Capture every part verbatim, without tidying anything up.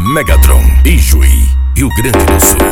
Megatron, Ijuí, Rio Grande do Sul.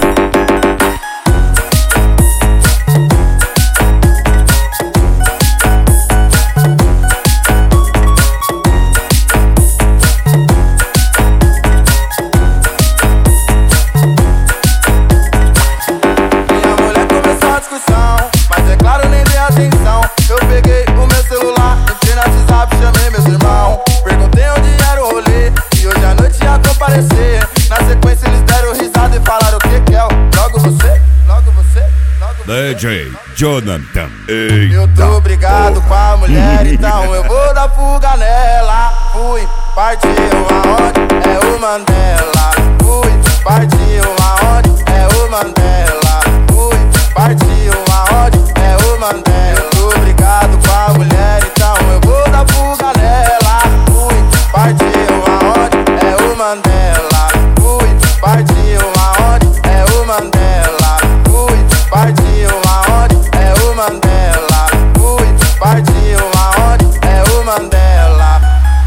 Na sequência eles deram risada e falaram o que que é o logo você, logo você, logo você. D J Jonathan. Eita. Eu tô brigado com a mulher, então eu vou dar fuga nela. Fui, partiu aonde? É o Mandela. Fui, partiu aonde? É o Mandela. Fui, partiu aonde? É o Mandela. Eu tô brigado com a mulher, então eu vou dar fuga nela. Fui, partiu aonde? É o Mandela. Partiu aonde? É o Mandela. Fui, partiu aonde? É o Mandela. Fui, partiu aonde? É o Mandela.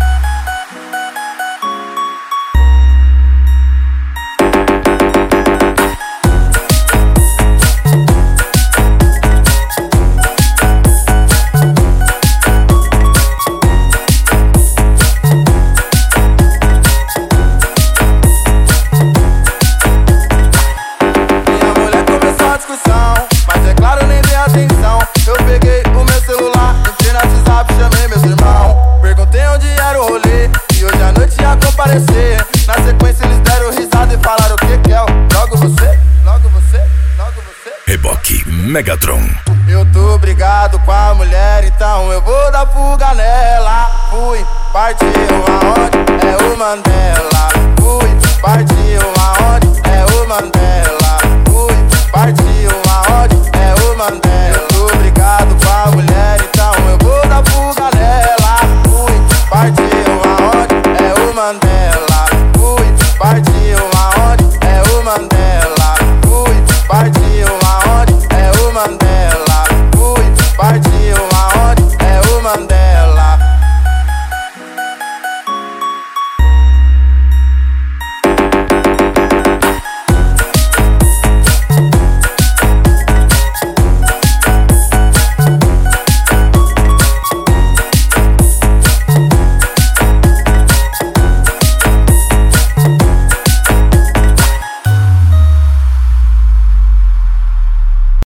Mas é claro, nem dei atenção. Eu peguei o meu celular, entrei no WhatsApp, chamei meus irmãos. Perguntei onde era o rolê e hoje à noite ia comparecer. Na sequência eles deram risada e falaram o que que é o logo você, logo você, logo você. Reboque Megatron. Eu tô brigado com a mulher, então eu vou dar fuga nela. Fui, partiu aonde? É o Mandela. Fui, partiu